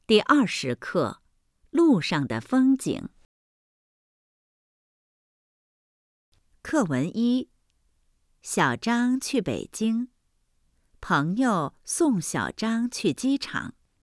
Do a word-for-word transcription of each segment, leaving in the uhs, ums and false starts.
第二十课，路上的风景。课文一：小张去北京，朋友送小张去机场。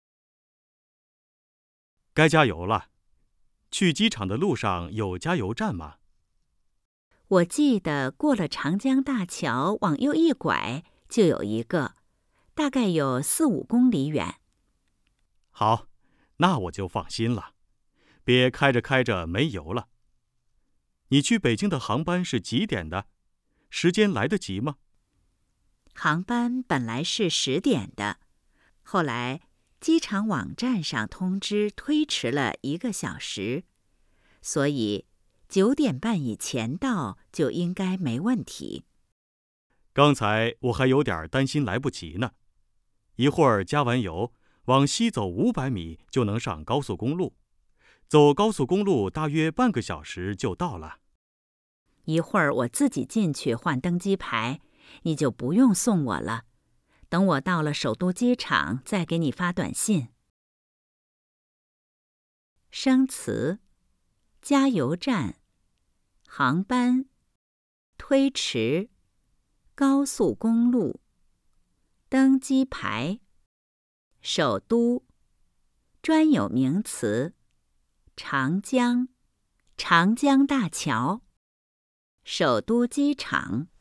该加油了。去机场的路上有加油站吗？ 我记得过了长江大桥往右一拐就有一个，大概有四五公里远。 好，那我就放心了，别开着开着没油了。你去北京的航班是几点的？时间来得及吗？ 航班本来是十点的，后来机场网站上通知推迟了一个小时，所以九点半以前到就应该没问题。 刚才我还有点担心来不及呢。一会儿加完油，往西走五百米就能上高速公路，走高速公路大约半个小时就到了。 一会儿我自己进去换登机牌，你就不用送我了。等我到了首都机场再给你发短信。生词：加油站、航班、推迟、高速公路、登机牌、首都、专有名词、长江、长江大桥、首都机场。